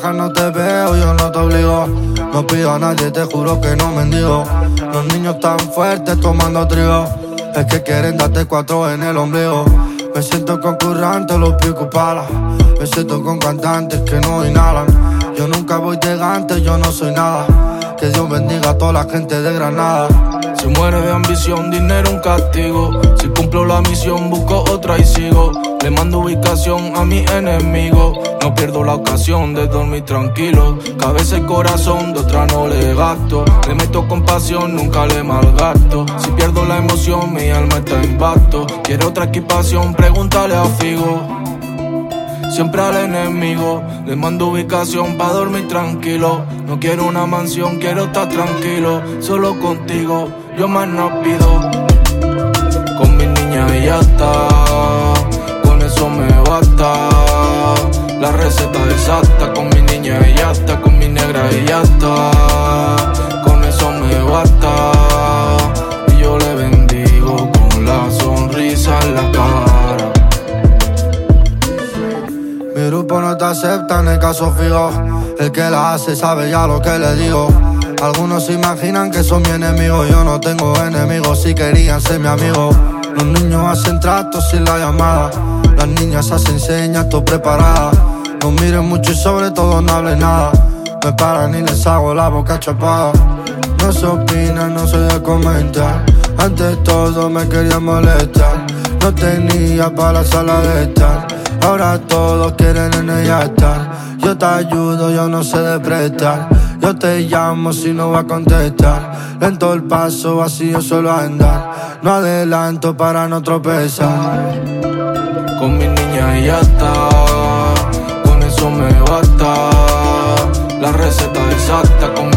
bajas no te veo, yo no te obligo. No pido a nadie, te juro que no mendigo. Los niños tan fuertes tomando trigo, es que quieren darte 4 en el ombligo. Me siento con currantes, los pico palas. Me siento con cantantes que no inhalan. Yo nunca voy de gante, yo no soy nada. Que Dios bendiga a toda la gente de Granada. Se muere de ambición, dinero un castigo. Si cumplo la misión, busco otra y sigo. Le mando ubicación a mi enemigo. No pierdo la ocasión de dormir tranquilo. Cabeza y corazón, de otra no le gasto. Le meto con pasión, nunca le malgasto. Si pierdo la emoción, mi alma está en pacto. Quiere otra equipación, pregúntale a Figo. Siempre al enemigo le mando ubicación pa' dormir tranquilo. No quiero una mansión, quiero estar tranquilo. Solo contigo, yo más no pido. Con mi niña y ya está, con eso me basta. La receta exacta, con mi niña y ya está. Con mi negra y ya está, con eso me basta. Y yo le bendigo con la sonrisa en la cara. Mi grupo no te acepta en el caso fijo. El que la hace sabe ya lo que le digo. Algunos se imaginan que son mi enemigo. Yo no tengo enemigos, si querían ser mi amigo. Los niños hacen tratos sin la llamada. Las niñas hacen señas, todo preparada. No miren mucho y sobre todo no hablen nada. Me paran y les hago la boca chapada. No se opina, no soy de comentar. Antes todo me querían molestar. No tenía para la sala de estar. Ahora todos quieren en ella estar. Yo te ayudo, yo no sé de prestar. Yo te llamo si no va a contestar. Lento el paso, vacío solo andar. No adelanto para no tropezar. Con mi niña y ya está, con eso me basta. La receta exacta, con